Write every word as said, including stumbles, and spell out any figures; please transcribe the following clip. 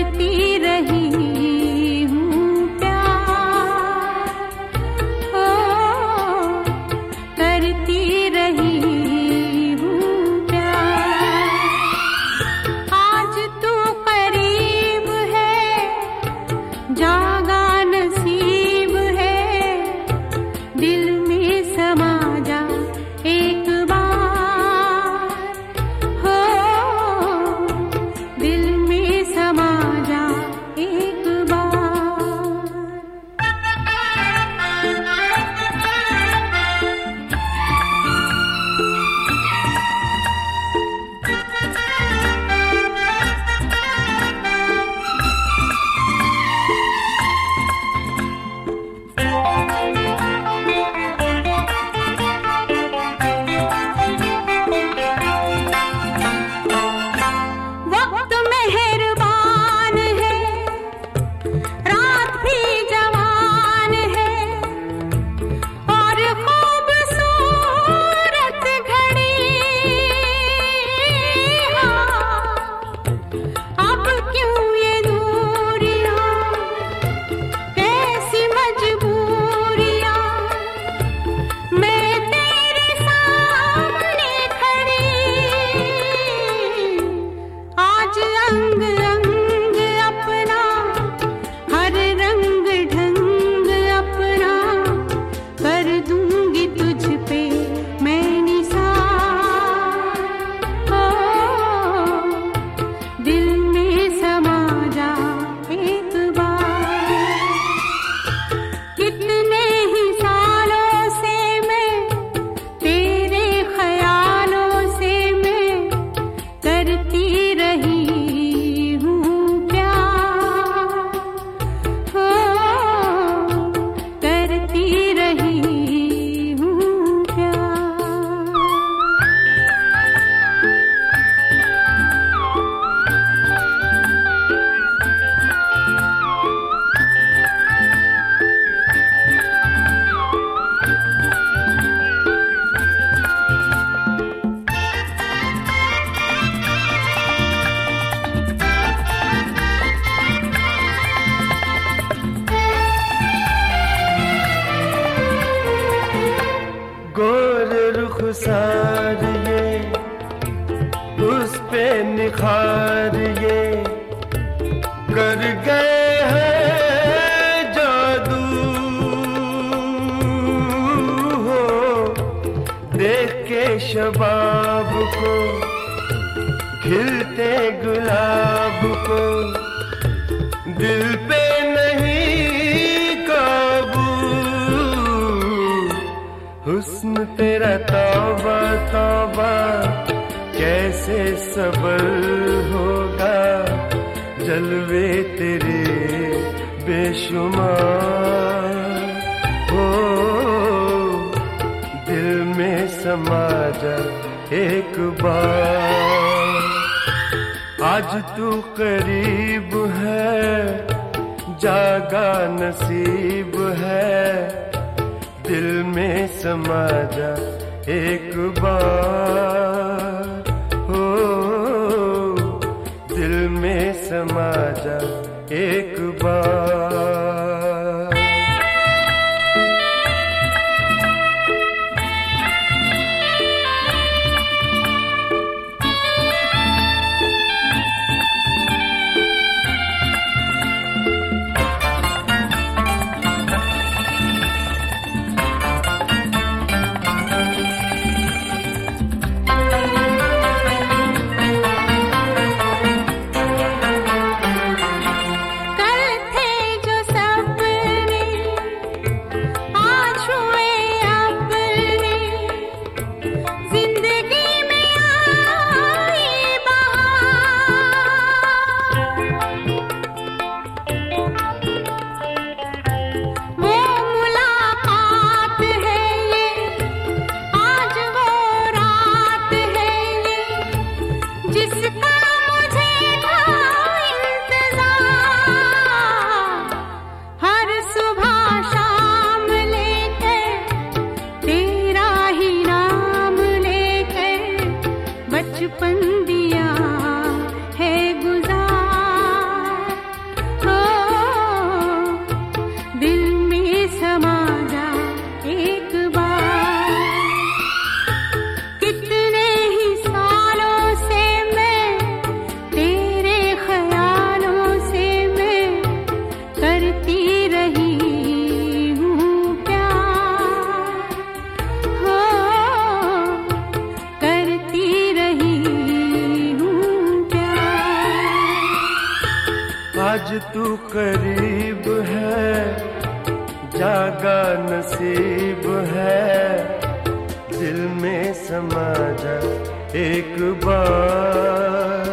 करती रही हूँ प्यार, ओ करती रही हूँ प्यार। आज तू करीब है, जागा नसीब है, दिल में समा जा एक बार, हो दिल में समा जा एक बार। वक्त मेहरबान है, रात भी जवान है, और खूबसूरत घड़ी। हाँ, अब क्यों ये दूरियां, कैसी मजबूरियां, मैं तेरे सामने खड़ी। आज अंग अंग अपना, हर रंग ढंग अपना, कर दूंगी तुझ पे मैं निसार, ओ दिल में समा जा एक बार। कितने ही सालों से मैं तेरे ख्यालों से मैं करती रही हूँ प्यार, हो करती रही हूँ प्यार। गोर रुखसार ये, उस पे निखार ये, कर गए हैं जादू, हो देख के शबाब को, खिलते गुलाब को, दिल पे नहीं काबू। हुस्न तेरा तौबा तौबा, कैसे सबर होगा, जलवे तेरे बेशुमार, हो दिल में समा जा एक बार। आज तू करीब है, जागा नसीब है, दिल में समा जा एक बार, हो दिल में समा जा एक बार। कल थे जो सब आज तू करीब है, जागा नसीब है, दिल में समा जा एक बार।